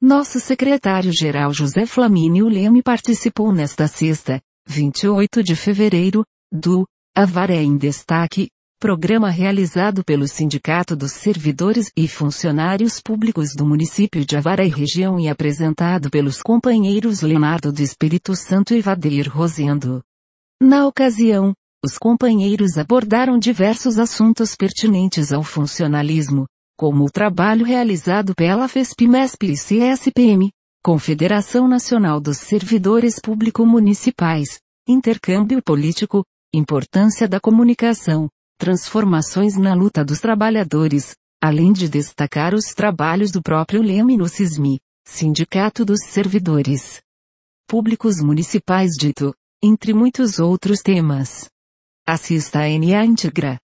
Nosso secretário-geral José Flamínio Leme participou nesta sexta, 28 de fevereiro, do Avaré em Destaque, programa realizado pelo Sindicato dos Servidores e Funcionários Públicos do município de Avaré e região e apresentado pelos companheiros Leonardo do Espírito Santo e Vadeir Rosendo. Na ocasião, os companheiros abordaram diversos assuntos pertinentes ao funcionalismo, como o trabalho realizado pela FESP-MESP e CSPM, Confederação Nacional dos Servidores Público-Municipais, intercâmbio político, importância da comunicação, transformações na luta dos trabalhadores, além de destacar os trabalhos do próprio Leme no SISMI, Sindicato dos Servidores Públicos Municipais dito, entre muitos outros temas. Assista a NA íntegra.